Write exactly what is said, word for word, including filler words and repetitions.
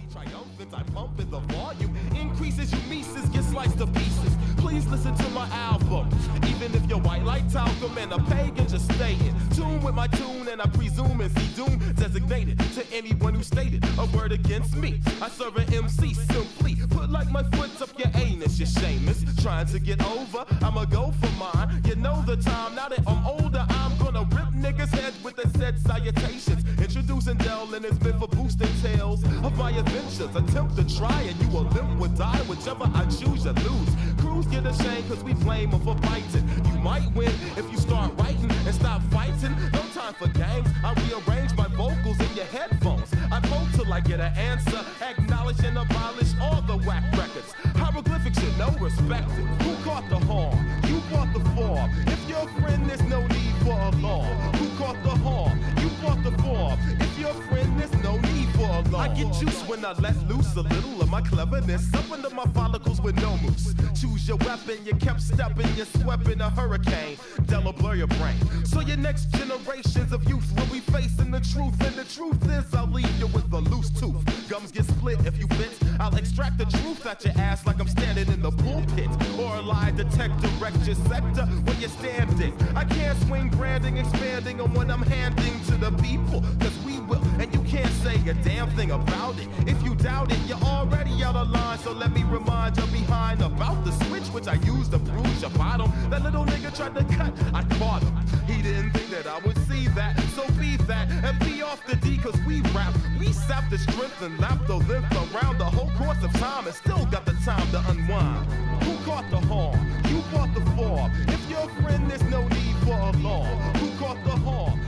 triumphant, I pump in the volume. Increases you Mises, get sliced to pieces. Please listen to my album. Even if you're white like talcum and a pagan, just stay in tune with my tune, and I presume and see doom designated to anyone who stated a word against me. I serve an M C simply. Put like my foot up your anus, you shameless. Trying to get over, I'ma go for mine. You know the time, now that I'm older, I'm gonna rip niggas' heads with the said salutations. Introducing Dell and his been for boosting tales of my adventures. Attempt to try and you will limp or die. Whichever I choose, you lose. Crews get ashamed cause we blame them for biting. You might win if you start writing and stop fighting. No time for games, I rearrange my vocals in your headphones. I vote till I get an answer. Acknowledge and abolish all the whack records. Hieroglyphics you know respected. Who caught the horn? You bought the form. If you're a friend, there's no need for alarm. Who caught the horn? You bought the form. If you're a friend, there's no need for alarm. I get juice when I let loose a little of my cleverness up into my follicles with no moose. Choose your weapon, you kept stepping, you swept in a hurricane. Della blur your brain. So your next generations of youth will be facing the truth, and the truth is I'll leave you with a loose tooth. Gums get split if you bit. I'll extract the truth out your ass like I'm standing in the pulpit. Or a lie detector wreck your sector when you're standing. I can't swing branding, expanding on what I'm handing to the people. Cause we will, and you can't say a damn thing about it. If you doubt it, you're already out of line. So let me remind you behind about the switch which I used to bruise your bottom. That little nigga tried to cut, I caught him. He didn't think that I would see that. So be that and be off the D cause we rap. We sap the strength and lap the length around the whole course of time and still got the time to unwind. Who caught the horn? You bought the form. If you're a friend, there's no need for alarm. Who caught the horn?